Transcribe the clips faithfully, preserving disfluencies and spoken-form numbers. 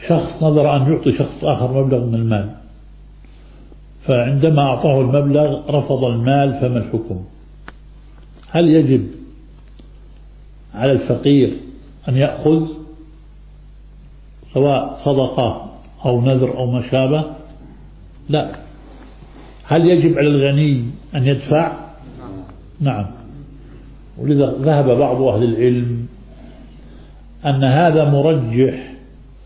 شخص نظر أن يعطي شخص آخر مبلغ من المال، فعندما أعطاه المبلغ رفض المال، فما الحكم؟ هل يجب على الفقير أن يأخذ سواء صدقة أو نذر أو ما شابه؟ لا. هل يجب على الغني أن يدفع؟ نعم. ولذا ذهب بعض أهل العلم أن هذا مرجح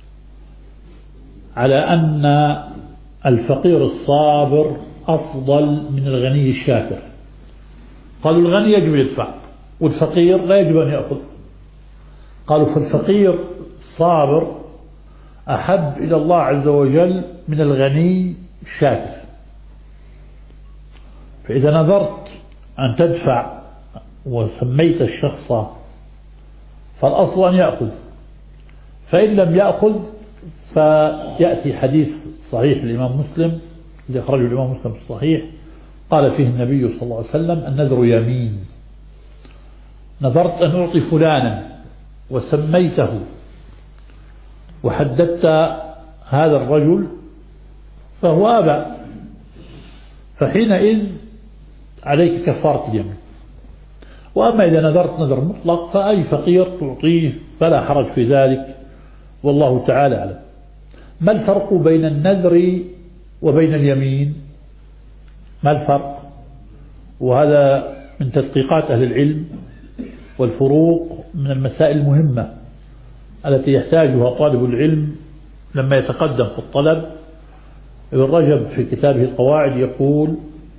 على أن الفقير الصابر أفضل من الغني الشاكر. قالوا الغني يجب يدفع والفقير لا يجب أن يأخذ. قالوا فالفقير الصابر أحب إلى الله عز وجل من الغني الشاكر. فإذا نذرت أن تدفع وسميت الشخص فالأصل أن يأخذ، فإن لم يأخذ فيأتي حديث صحيح الإمام مسلم الذي أخرجه الإمام مسلم في الصحيح قال فيه النبي صلى الله عليه وسلم النذر يمين. نذرت أن أعطي فلانا وسميته وحددت هذا الرجل فهو أبى، فحينئذ عليك كفارة اليمين. وأما إذا نذرت نذر مطلق فأي فقير تعطيه فلا حرج في ذلك، والله تعالى أعلم. ما الفرق بين النذر وبين اليمين؟ ما الفرق؟ وهذا من تدقيقات أهل العلم، والفروق من المسائل المهمة التي يحتاجها طالب العلم لما يتقدم في الطلب. ابن رجب في كتابه القواعد يقول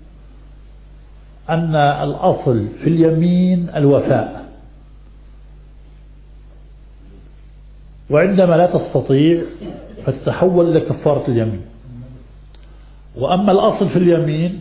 أن الأصل في اليمين الوفاء، وعندما لا تستطيع فتتحول إلى كفارة اليمين. وأما الأصل في اليمين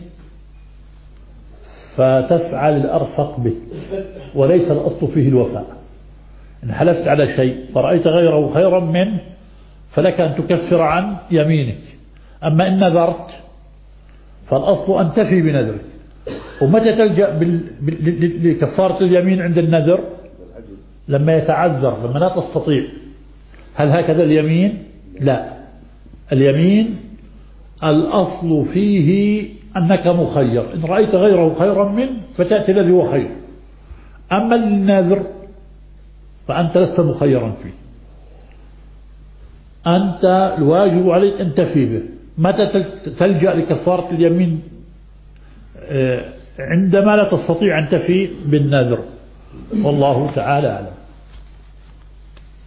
فتفعل الأرفق به، وليس الأصل فيه الوفاء. إن حلفت على شيء فرأيت غيره خيرا منه فلك أن تكفر عن يمينك. أما إن نذرت فالأصل أن تفي بنذرك. ومتى تلجأ لكفارة اليمين عند النذر؟ لما يتعذر، لما لا تستطيع. هل هكذا اليمين؟ لا. اليمين الأصل فيه أنك مخير، إن رأيت غيره خيرا منه فتأتي الذي هو خير. أما النذر فأنت لست مخيرا فيه، أنت الواجب عليك أن تفي به. متى تلجأ لكفارة اليمين؟ عندما لا تستطيع أن تفي بالنذر، والله تعالى أعلم.